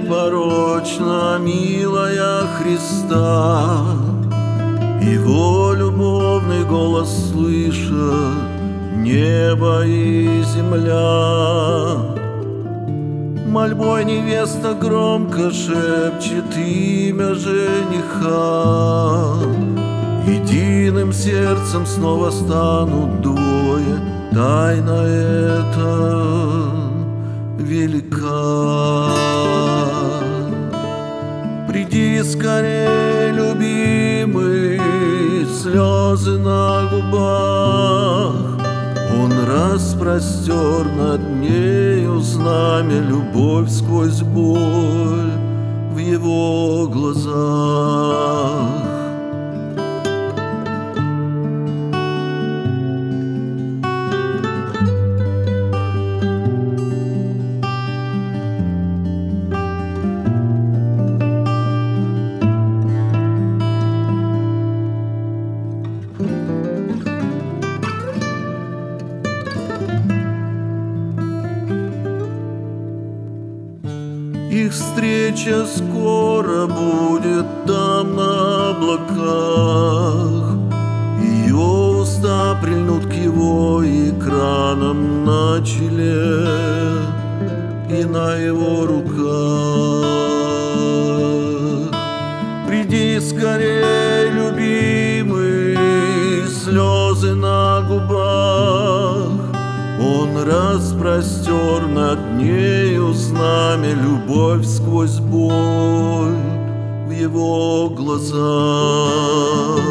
непорочно милая Христа. Его любовный голос слышат небо и земля. Мольбой невеста громко шепчет имя жениха. Единым сердцем снова станут двое, тайна эта велика. Приди скорей, любимый, слезы на губах. Он распростер над нею знамя, любовь сквозь боль в его глазах. Их встреча скоро будет там на облаках. Ее уста прильнут к его экранам на челе и на его руках. Приди скорей, любимый, слезы на губах. Он распростер над нею знамя, любовь сквозь боль в его глазах.